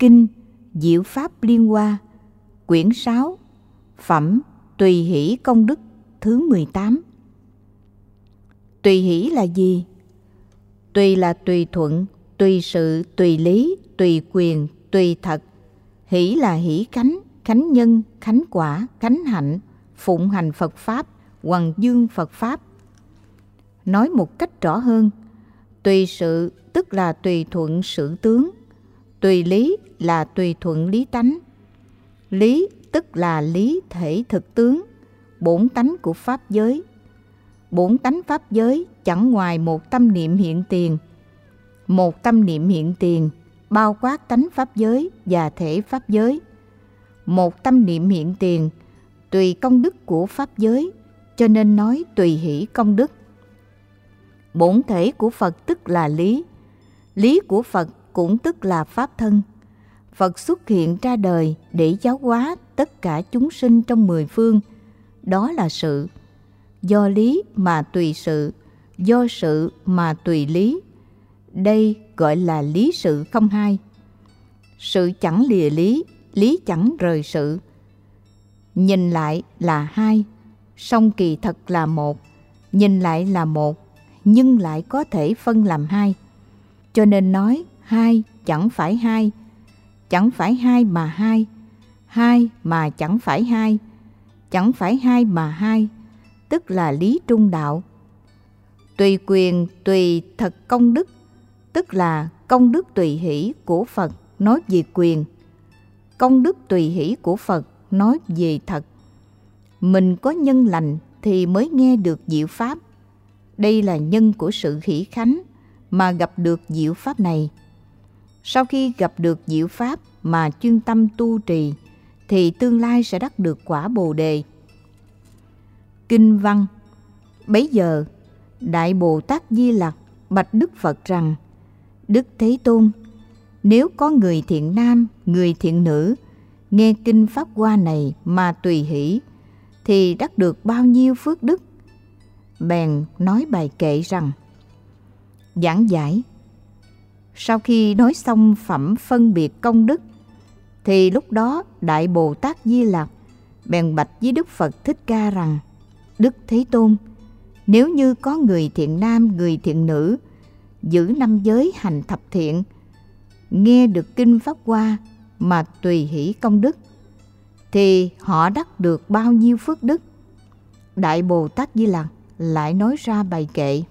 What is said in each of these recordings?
Kinh Diệu Pháp Liên Hoa, quyển 6, phẩm Tùy Hỷ Công Đức thứ 18. Tùy hỷ là gì? Tùy là tùy thuận, tùy sự, tùy lý, tùy quyền, tùy thật. Hỷ là hỷ khánh, khánh nhân, khánh quả, khánh hạnh, phụng hành Phật Pháp, hoằng dương Phật Pháp. Nói một cách rõ hơn, tùy sự tức là tùy thuận sự tướng, tùy lý là tùy thuận lý tánh. Lý tức là lý thể thực tướng, bổn tánh của Pháp giới. Bổn tánh Pháp giới chẳng ngoài một tâm niệm hiện tiền. Một tâm niệm hiện tiền bao quát tánh Pháp giới và thể Pháp giới. Một tâm niệm hiện tiền tùy công đức của Pháp giới, cho nên nói tùy hỷ công đức. Bổn thể của Phật tức là lý. Lý của Phật cũng tức là Pháp thân. Phật xuất hiện ra đời để giáo hóa tất cả chúng sinh trong 10 phương. Đó là sự. Do lý mà tùy sự, do sự mà tùy lý. Đây gọi là lý sự không hai. Sự chẳng lìa lý, lý chẳng rời sự. Nhìn lại là hai, song kỳ thật là một. Nhìn lại là một, nhưng lại có thể phân làm hai. Cho nên nói hai chẳng phải hai, chẳng phải hai mà hai, hai mà chẳng phải hai, chẳng phải hai mà hai, tức là lý trung đạo. Tùy quyền, tùy thật công đức, tức là công đức tùy hỷ của Phật nói về quyền. Công đức tùy hỷ của Phật nói về thật. Mình có nhân lành thì mới nghe được diệu Pháp. Đây là nhân của sự hỷ khánh mà gặp được diệu Pháp này. Sau khi gặp được diệu Pháp mà chuyên tâm tu trì, thì tương lai sẽ đắc được quả Bồ Đề. Kinh văn: Bấy giờ Đại Bồ Tát Di Lặc bạch Đức Phật rằng: Đức Thế Tôn, nếu có người thiện nam, người thiện nữ nghe kinh Pháp Hoa này mà tùy hỷ, thì đắc được bao nhiêu phước đức? Bèn nói bài kệ rằng: Giảng giải. Sau khi nói xong phẩm phân biệt công đức, thì lúc đó Đại Bồ Tát Di Lặc bèn bạch với Đức Phật Thích Ca rằng: Đức Thế Tôn, nếu như có người thiện nam, người thiện nữ giữ 5 giới hành thập thiện, nghe được kinh Pháp Hoa mà tùy hỷ công đức, thì họ đắc được bao nhiêu phước đức? Đại Bồ Tát Di Lặc lại nói ra bài kệ.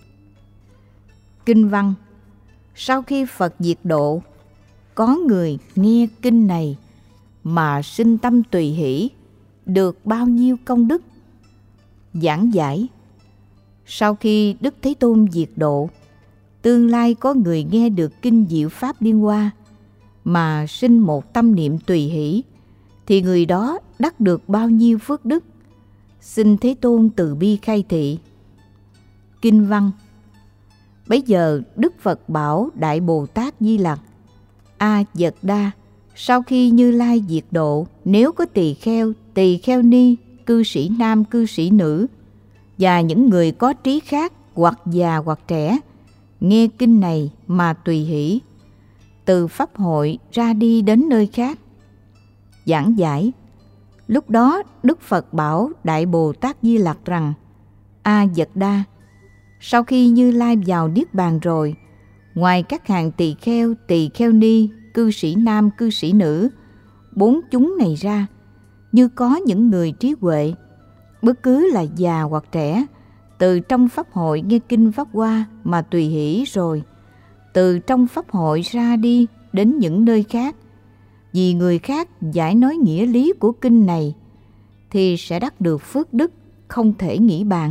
Kinh văn: Sau khi Phật diệt độ, có người nghe kinh này mà sinh tâm tùy hỷ, được bao nhiêu công đức? Giảng giải. Sau khi Đức Thế Tôn diệt độ, tương lai có người nghe được kinh Diệu Pháp Liên Hoa mà sinh một tâm niệm tùy hỷ, thì người đó đắc được bao nhiêu phước đức? Xin Thế Tôn từ bi khai thị. Kinh văn: Bấy giờ Đức Phật bảo Đại Bồ Tát Di Lặc: A Dật Đa, sau khi Như Lai diệt độ, nếu có tỳ kheo ni, cư sĩ nam, cư sĩ nữ và những người có trí khác, hoặc già hoặc trẻ, nghe kinh này mà tùy hỷ, từ pháp hội ra đi đến nơi khác. Giảng giải. Lúc đó Đức Phật bảo Đại Bồ Tát Di Lặc rằng: A Dật Đa, sau khi Như Lai vào Niết Bàn rồi, ngoài các hàng tỳ kheo ni, cư sĩ nam, cư sĩ nữ, 4 chúng này ra, như có những người trí huệ, bất cứ là già hoặc trẻ, từ trong pháp hội nghe kinh Pháp Hoa mà tùy hỷ rồi, từ trong pháp hội ra đi đến những nơi khác, vì người khác giải nói nghĩa lý của kinh này, thì sẽ đắc được phước đức không thể nghĩ bàn.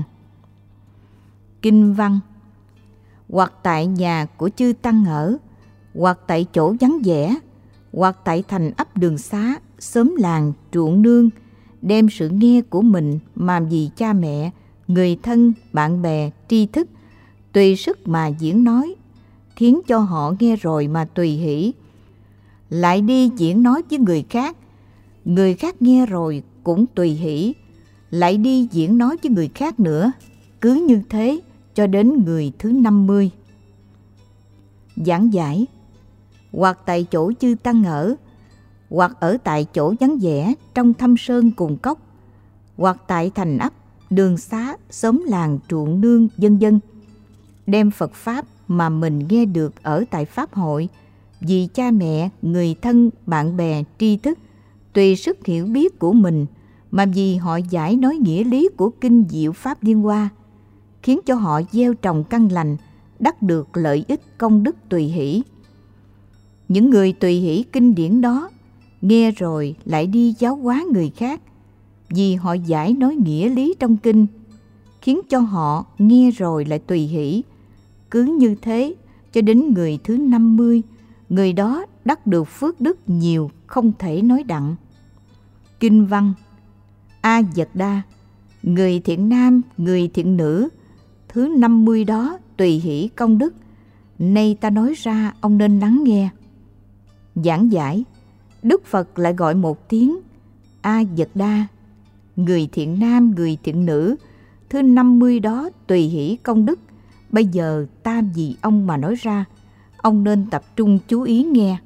Kinh văn: Hoặc tại nhà của chư tăng ở, hoặc tại chỗ vắng vẻ, hoặc tại thành ấp đường xá, xóm làng, ruộng nương, đem sự nghe của mình mà vì cha mẹ, người thân, bạn bè, tri thức, tùy sức mà diễn nói, khiến cho họ nghe rồi mà tùy hỷ, lại đi diễn nói với người khác nghe rồi cũng tùy hỷ, lại đi diễn nói với người khác nữa, cứ như thế cho đến người thứ 50. Giảng giải. hoặc tại chỗ chư tăng ở, hoặc ở tại chỗ vắng vẻ trong thâm sơn cùng cốc, hoặc tại thành ấp, đường xá, xóm làng, ruộng nương, vân vân, đem Phật Pháp mà mình nghe được ở tại Pháp hội, vì cha mẹ, người thân, bạn bè, tri thức, tùy sức hiểu biết của mình, mà vì họ giải nói nghĩa lý của kinh diệu Pháp Liên Hoa, khiến cho họ gieo trồng căn lành, đắc được lợi ích công đức tùy hỷ. Những người tùy hỷ kinh điển đó, nghe rồi lại đi giáo hóa người khác, vì họ giải nói nghĩa lý trong kinh, khiến cho họ nghe rồi lại tùy hỷ. Cứ như thế cho đến người thứ 50, người đó đắc được phước đức nhiều không thể nói đặng. Kinh văn: A Dật Đa, người thiện nam, người thiện nữ, thứ 50 đó tùy hỷ công đức. Nay ta nói ra, ông nên lắng nghe. Giảng giải: Đức Phật lại gọi một tiếng A Dật Đa, người thiện nam, người thiện nữ, thứ 50 đó tùy hỷ công đức. Bây giờ ta vì ông mà nói ra, ông nên tập trung chú ý nghe.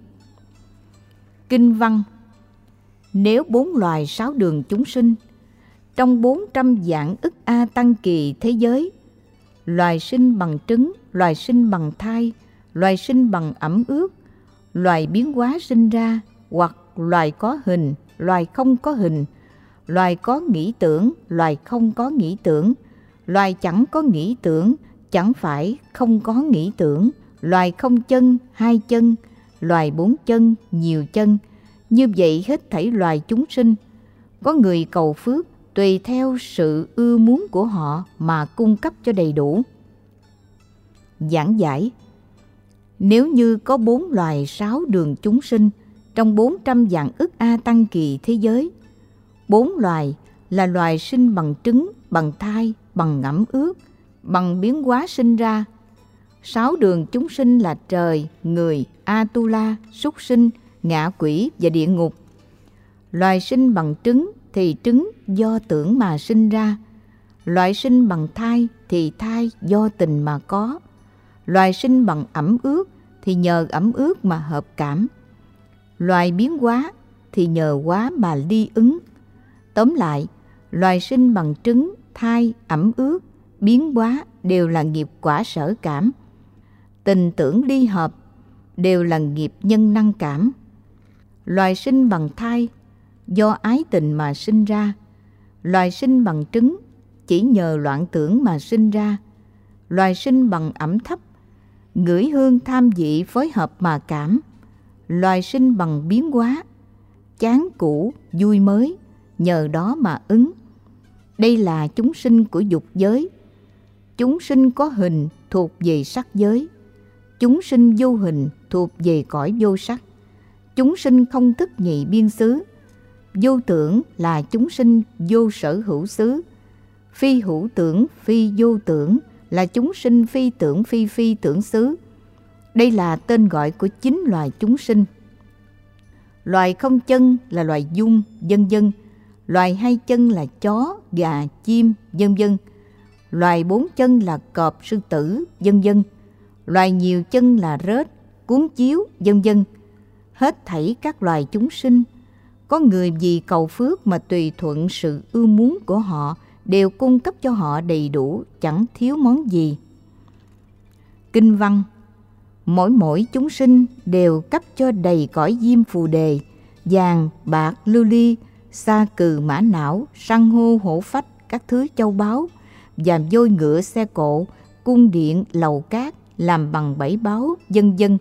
Kinh văn: Nếu 4 loài 6 đường chúng sinh, trong 400 vạn ức A Tăng Kỳ thế giới, loài sinh bằng trứng, loài sinh bằng thai, loài sinh bằng ẩm ướt, loài biến hóa sinh ra, hoặc loài có hình, loài không có hình, loài có nghĩ tưởng, loài không có nghĩ tưởng, loài chẳng có nghĩ tưởng, chẳng phải không có nghĩ tưởng, loài không chân, 2 chân, loài 4 chân, nhiều chân. Như vậy hết thảy loài chúng sinh, có người cầu phước tùy theo sự ưa muốn của họ mà cung cấp cho đầy đủ. Giảng giải: Nếu như có 4 loài 6 đường chúng sinh trong 400 vạn ức A Tăng Kỳ thế giới, 4 loài là loài sinh bằng trứng, bằng thai, bằng ẩm ướt, bằng biến hóa sinh ra. 6 đường chúng sinh là trời, người, Atula, súc sinh, ngạ quỷ và địa ngục. Loài sinh bằng trứng thì trứng do tưởng mà sinh ra. Loài sinh bằng thai thì thai do tình mà có. Loài sinh bằng ẩm ướt thì nhờ ẩm ướt mà hợp cảm. Loài biến hóa thì nhờ hóa mà ly ứng. Tóm lại, loài sinh bằng trứng, thai, ẩm ướt, biến hóa đều là nghiệp quả sở cảm. Tình tưởng ly hợp đều là nghiệp nhân năng cảm. Loài sinh bằng thai do ái tình mà sinh ra. Loài sinh bằng trứng chỉ nhờ loạn tưởng mà sinh ra. Loài sinh bằng ẩm thấp, ngửi hương tham vị phối hợp mà cảm. Loài sinh bằng biến hóa, chán cũ, vui mới, nhờ đó mà ứng. Đây là chúng sinh của dục giới. Chúng sinh có hình thuộc về sắc giới. Chúng sinh vô hình thuộc về cõi vô sắc. Chúng sinh không thức nhị biên xứ. Vô tưởng là chúng sinh vô sở hữu xứ. Phi hữu tưởng, phi vô tưởng là chúng sinh phi tưởng, phi phi tưởng xứ. Đây là tên gọi của 9 loài chúng sinh. Loài không chân là loài dung, vân vân. Loài 2 chân là chó, gà, chim, vân vân. Loài 4 chân là cọp, sư tử, vân vân. Loài nhiều chân là rết, cuốn chiếu, vân vân. Hết thảy các loài chúng sinh, có người vì cầu phước mà tùy thuận sự ưa muốn của họ, đều cung cấp cho họ đầy đủ, chẳng thiếu món gì. Kinh văn: Mỗi chúng sinh đều cấp cho đầy cõi diêm phù đề, vàng, bạc, lưu ly, sa cừ, mã não, san hô, hổ phách, các thứ châu báu, và vôi ngựa, xe cộ, cung điện, lầu cát, làm bằng 7 báu, vân vân.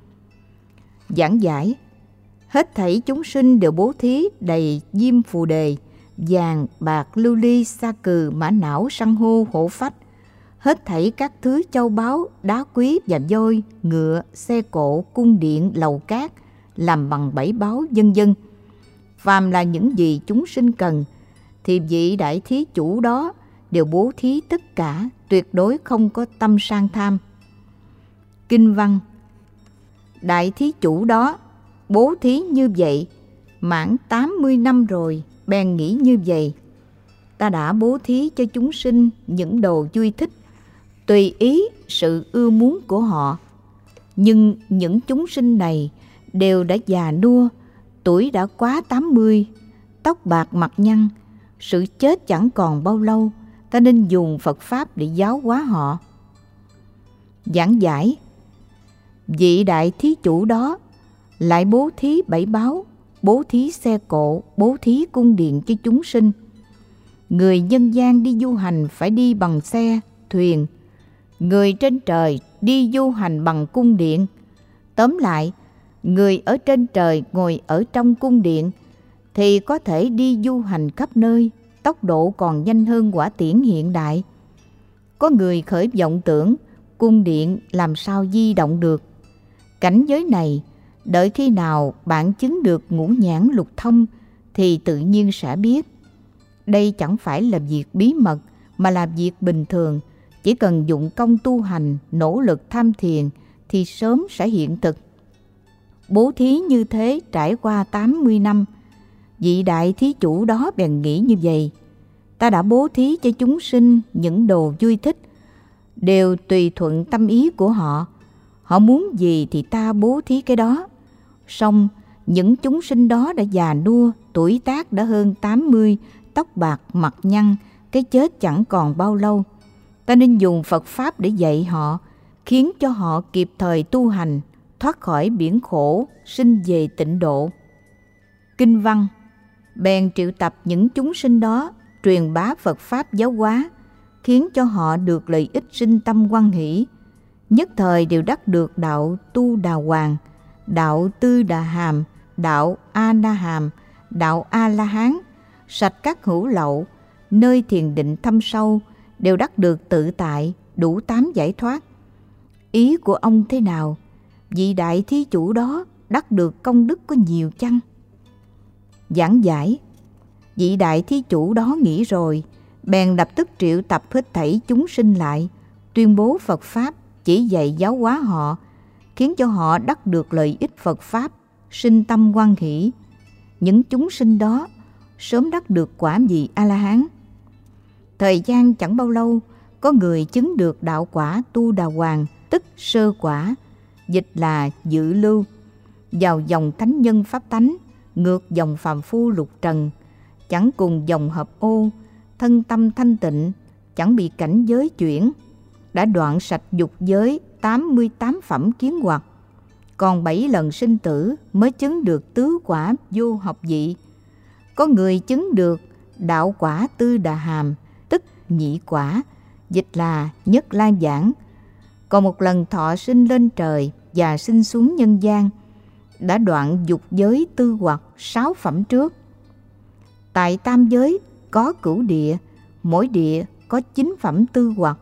Giảng giải: Hết thảy chúng sinh đều bố thí đầy diêm phù đề, vàng, bạc, lưu ly, sa cừ, mã não, san hô, hổ phách, hết thảy các thứ châu báu, đá quý và vôi, ngựa, xe cộ, cung điện, lầu cát, làm bằng 7 báu, vân vân. Phàm là những gì chúng sinh cần, thì vị đại thí chủ đó đều bố thí tất cả, tuyệt đối không có tâm sang tham. Kinh văn: Đại thí chủ đó bố thí như vậy, mãn 80 năm rồi, bèn nghĩ như vậy: ta đã bố thí cho chúng sinh những đồ vui thích, tùy ý sự ưa muốn của họ. Nhưng những chúng sinh này đều đã già nua, tuổi đã quá 80, tóc bạc mặt nhăn, sự chết chẳng còn bao lâu, ta nên dùng Phật Pháp để giáo hóa họ. Giảng giải: vị đại thí chủ đó lại bố thí bảy báu, bố thí xe cộ, bố thí cung điện cho chúng sinh. Người nhân gian đi du hành phải đi bằng xe, thuyền, người trên trời đi du hành bằng cung điện. Tóm lại, người ở trên trời ngồi ở trong cung điện thì có thể đi du hành khắp nơi, tốc độ còn nhanh hơn hỏa tiễn hiện đại. Có người khởi vọng tưởng cung điện làm sao di động được. Cảnh giới này, đợi khi nào bạn chứng được ngũ nhãn lục thông thì tự nhiên sẽ biết. Đây chẳng phải là việc bí mật mà là việc bình thường. Chỉ cần dụng công tu hành, nỗ lực tham thiền thì sớm sẽ hiện thực. Bố thí như thế trải qua 80 năm, vị đại thí chủ đó bèn nghĩ như vậy: ta đã bố thí cho chúng sinh những đồ vui thích, đều tùy thuận tâm ý của họ. Họ muốn gì thì ta bố thí cái đó. Song những chúng sinh đó đã già nua, tuổi tác đã hơn 80, tóc bạc mặt nhăn, cái chết chẳng còn bao lâu. Ta nên dùng Phật Pháp để dạy họ, khiến cho họ kịp thời tu hành, thoát khỏi biển khổ, sinh về tịnh độ. Kinh văn: bèn triệu tập những chúng sinh đó, truyền bá Phật Pháp giáo hóa, khiến cho họ được lợi ích sinh tâm hoan hỷ. Nhất thời đều đắc được đạo Tu Đà Hoàng, đạo Tư Đà Hàm, đạo A Na Hàm, đạo A La Hán, sạch các hữu lậu, nơi thiền định thâm sâu, đều đắc được tự tại, đủ 8 giải thoát. Ý của ông thế nào? Vị đại thí chủ đó đắc được công đức có nhiều chăng? Giảng giải: vị đại thí chủ đó nghĩ rồi, bèn lập tức triệu tập hết thảy chúng sinh lại, tuyên bố Phật Pháp, chỉ dạy giáo hóa họ, khiến cho họ đắc được lợi ích Phật Pháp, sinh tâm hoan hỷ. Những chúng sinh đó sớm đắc được quả vị A-la-hán. Thời gian chẳng bao lâu, có người chứng được đạo quả Tu Đà Hoàng, tức sơ quả, dịch là dự lưu, vào dòng thánh nhân pháp tánh, ngược dòng phàm phu lục trần, chẳng cùng dòng hợp ô, thân tâm thanh tịnh, chẳng bị cảnh giới chuyển, đã đoạn sạch dục giới 88 phẩm kiến hoặc, còn 7 lần sinh tử mới chứng được tứ quả vô học vị. Có người chứng được đạo quả Tư Đà Hàm, tức nhị quả, dịch là nhất lan giảng, còn một lần thọ sinh lên trời và sinh xuống nhân gian, đã đoạn dục giới tư hoặc 6 phẩm trước. Tại tam giới có cửu địa, mỗi địa có 9 phẩm tư hoặc,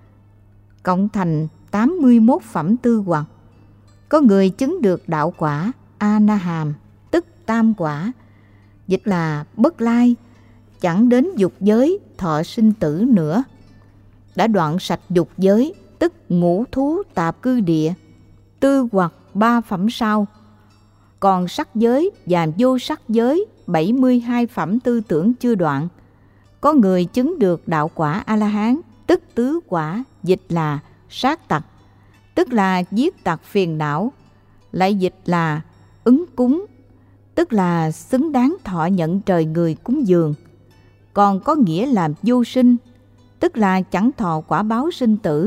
cộng thành 81 phẩm tư hoặc. Có người chứng được đạo quả A Na Hàm, tức tam quả, dịch là bất lai, chẳng đến dục giới thọ sinh tử nữa, đã đoạn sạch dục giới, tức ngũ thú tạp cư địa, tư hoặc 3 phẩm sau. Còn sắc giới và vô sắc giới 72 phẩm tư tưởng chưa đoạn. Có người chứng được đạo quả A-la-hán, tức tứ quả, dịch là sát tặc, tức là giết tặc phiền não, lại dịch là ứng cúng, tức là xứng đáng thọ nhận trời người cúng dường. Còn có nghĩa là vô sinh, tức là chẳng thọ quả báo sinh tử.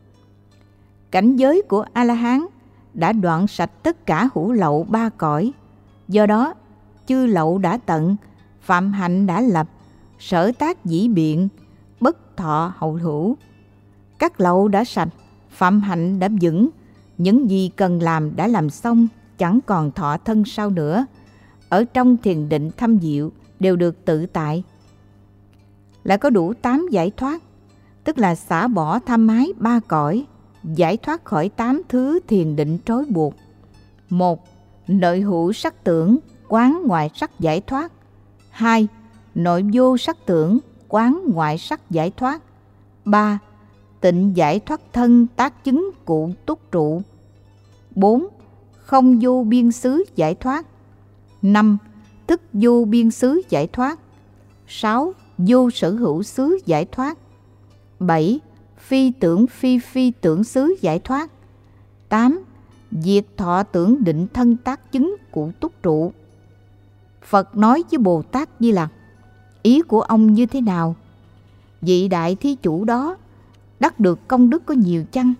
Cảnh giới của A-la-hán đã đoạn sạch tất cả hữu lậu 3 cõi. Do đó, chư lậu đã tận, phạm hạnh đã lập, sở tác dĩ biện, bất thọ hậu hữu. Các lậu đã sạch, phạm hạnh đã vững, những gì cần làm đã làm xong, chẳng còn thọ thân sau nữa. Ở trong thiền định thâm diệu đều được tự tại. Lại có đủ 8 giải thoát, tức là xả bỏ tham ái 3 cõi, giải thoát khỏi 8 thứ thiền định trói buộc. 1. Nội hữu sắc tưởng, quán ngoại sắc giải thoát. 2. Nội vô sắc tưởng, quán ngoại sắc giải thoát. 3. Tịnh giải thoát thân tác chứng cụ túc trụ. 4. Không vô biên xứ giải thoát. 5. Thức vô biên xứ giải thoát. 6. Vô sở hữu xứ giải thoát. 7. Phi tưởng phi phi tưởng xứ giải thoát. 8. Diệt thọ tưởng định thân tác chứng của túc trụ. Phật nói với Bồ Tát Di Lặc: ý của ông như thế nào? Vị đại thí chủ đó đắc được công đức có nhiều chăng?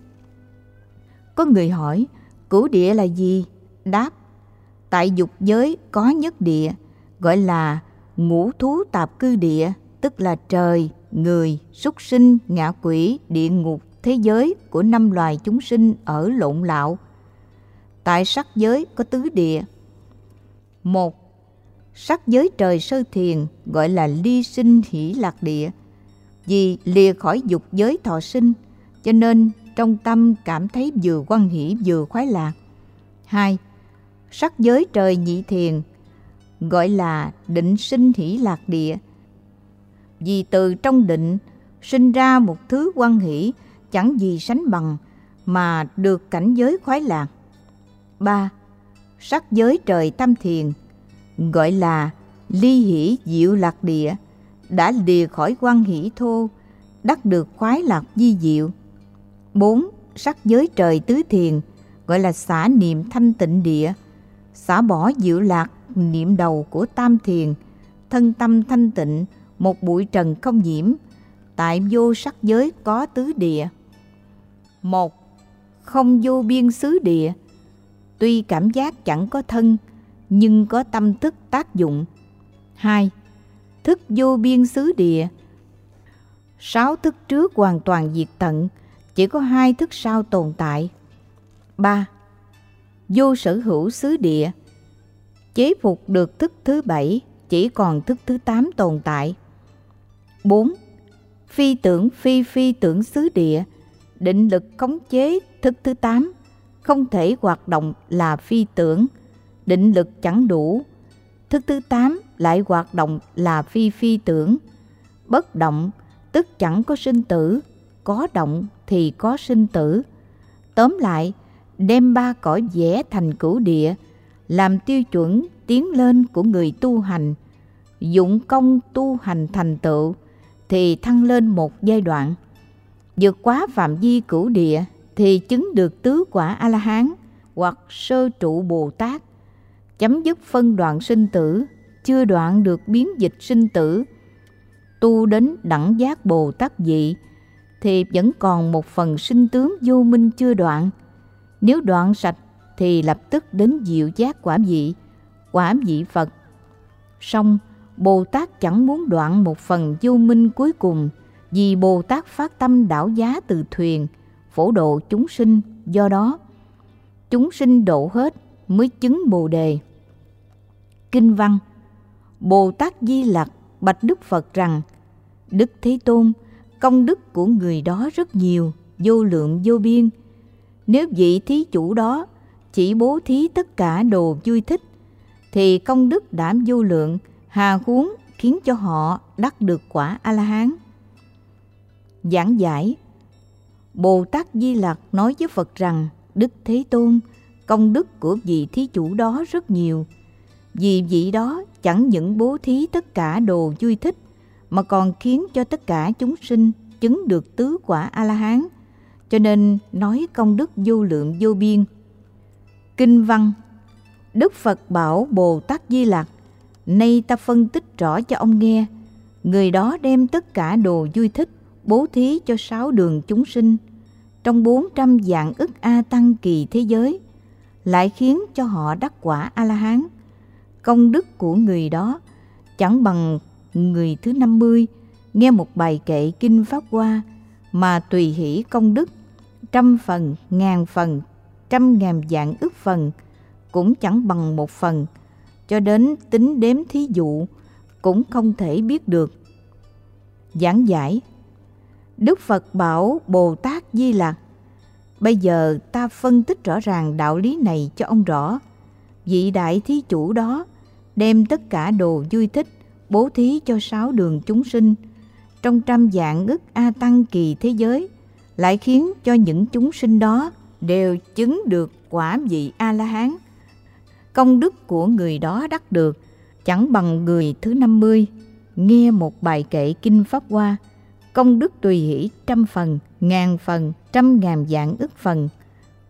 Có người hỏi: cửu địa là gì? Đáp: tại dục giới có nhất địa, gọi là ngũ thú tạp cư địa, tức là trời, người, súc sinh, ngạ quỷ, địa ngục, thế giới của 5 loài chúng sinh ở lộn lạo. Tại sắc giới có tứ địa. 1. Sắc giới trời sơ thiền, gọi là ly sinh hỷ lạc địa, vì lìa khỏi dục giới thọ sinh, cho nên trong tâm cảm thấy vừa hoan hỷ vừa khoái lạc. 2. Sắc giới trời nhị thiền, gọi là định sinh hỷ lạc địa, vì từ trong định sinh ra một thứ hoan hỷ chẳng gì sánh bằng, mà được cảnh giới khoái lạc. 3. Sắc giới trời tam thiền, gọi là ly hỷ diệu lạc địa, đã lìa khỏi hoan hỷ thô, đắc được khoái lạc vi diệu. 4. Sắc giới trời tứ thiền, gọi là xả niệm thanh tịnh địa, xả bỏ diệu lạc niệm đầu của tam thiền, thân tâm thanh tịnh, một bụi trần không nhiễm. Tại vô sắc giới có tứ địa. 1. Không vô biên xứ địa, tuy cảm giác chẳng có thân, nhưng có tâm thức tác dụng. 2. Thức vô biên xứ địa, 6 thức trước hoàn toàn diệt tận, chỉ có 2 thức sau tồn tại. 3. Vô sở hữu xứ địa, chế phục được thức thứ 7, chỉ còn thức thứ 8 tồn tại. 4. Phi tưởng phi tưởng xứ địa, định lực khống chế thức thứ 8, không thể hoạt động là phi tưởng, định lực chẳng đủ, thức thứ 8 lại hoạt động là phi tưởng. Bất động tức chẳng có sinh tử, có động thì có sinh tử. Tóm lại, đem 3 cõi vẽ thành cửu địa, làm tiêu chuẩn tiến lên của người tu hành. Dụng công tu hành thành tựu thì thăng lên một giai đoạn. Vượt quá phạm vi cửu địa thì chứng được tứ quả A-la-hán hoặc sơ trụ Bồ Tát, chấm dứt phân đoạn sinh tử, chưa đoạn được biến dịch sinh tử. Tu đến đẳng giác Bồ Tát vị thì vẫn còn một phần sinh tướng vô minh chưa đoạn. Nếu đoạn sạch thì lập tức đến diệu giác quả vị Phật. Song Bồ Tát chẳng muốn đoạn một phần vô minh cuối cùng, vì Bồ Tát phát tâm đảo giá từ thuyền, phổ độ chúng sinh. Do đó, chúng sinh độ hết mới chứng Bồ Đề. Kinh văn: Bồ Tát Di Lặc bạch Đức Phật rằng: Đức Thế Tôn, công đức của người đó rất nhiều, vô lượng vô biên. Nếu vị thí chủ đó chỉ bố thí tất cả đồ vui thích, thì công đức đã vô lượng, hà huống khiến cho họ đắc được quả A-la-hán. Giảng giải: Bồ Tát Di Lặc nói với Phật rằng: Đức Thế Tôn, công đức của vị thí chủ đó rất nhiều, vì vị đó chẳng những bố thí tất cả đồ vui thích, mà còn khiến cho tất cả chúng sinh chứng được tứ quả A-la-hán, cho nên nói công đức vô lượng vô biên. Kinh văn: Đức Phật bảo Bồ Tát Di Lặc: Nay ta phân tích rõ cho ông nghe. Người đó đem tất cả đồ vui thích bố thí cho 6 đường chúng sinh trong 400 vạn ức A Tăng kỳ thế giới, lại khiến cho họ đắc quả A-la-hán. Công đức của người đó chẳng bằng người thứ 50 nghe một bài kệ kinh Pháp Hoa mà tùy hỷ công đức 100 phần, 1000 phần, 100.000 vạn ức phần, cũng chẳng bằng 1 phần, cho đến tính đếm thí dụ cũng không thể biết được. Giảng giải: Đức Phật bảo Bồ Tát Di Lặc: Bây giờ ta phân tích rõ ràng đạo lý này cho ông rõ. Vị đại thí chủ đó đem tất cả đồ vui thích bố thí cho 6 đường chúng sinh trong 100 vạn ức A Tăng kỳ thế giới, lại khiến cho những chúng sinh đó đều chứng được quả vị A-la-hán. Công đức của người đó đắc được chẳng bằng người thứ 50 nghe một bài kệ kinh Pháp Hoa, công đức tùy hỷ 100 phần, 1000 phần, 100.000 vạn ức phần,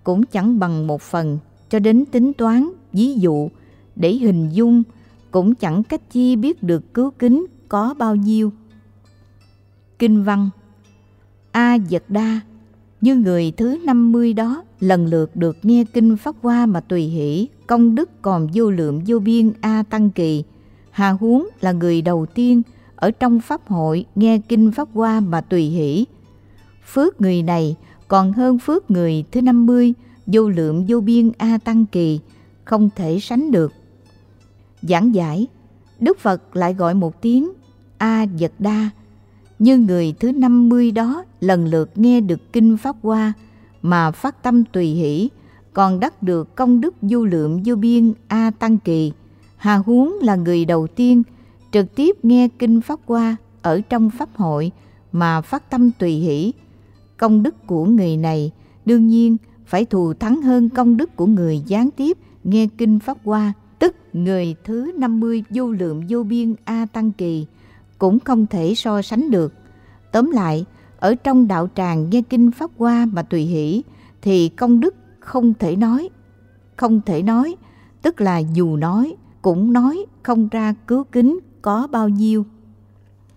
cũng chẳng bằng một phần, cho đến tính toán, ví dụ, để hình dung, cũng chẳng cách chi biết được cứu kính có bao nhiêu. Kinh văn: A Dật Đa, như người thứ 50 đó lần lượt được nghe kinh Pháp Hoa mà tùy hỷ, công đức còn vô lượng vô biên A Tăng Kỳ. Hà huống là người đầu tiên ở trong Pháp hội nghe kinh Pháp Hoa mà tùy hỷ. Phước người này còn hơn phước người thứ 50, vô lượng vô biên A Tăng Kỳ, không thể sánh được. Giảng giải: Đức Phật lại gọi một tiếng A Dật Đa, như người thứ 50 đó lần lượt nghe được kinh Pháp Hoa mà phát tâm tùy hỷ, còn đắc được công đức vô lượng vô biên A Tăng Kỳ. Hà huống là người đầu tiên trực tiếp nghe kinh Pháp Hoa ở trong Pháp hội mà phát tâm tùy hỷ. Công đức của người này đương nhiên phải thù thắng hơn công đức của người gián tiếp nghe kinh Pháp Hoa, tức người thứ 50 vô lượng vô biên A Tăng Kỳ, cũng không thể so sánh được. Tóm lại, ở trong đạo tràng nghe kinh Pháp Hoa mà tùy hỷ thì công đức không thể nói. Không thể nói, tức là dù nói cũng nói không ra cứu kính có bao nhiêu.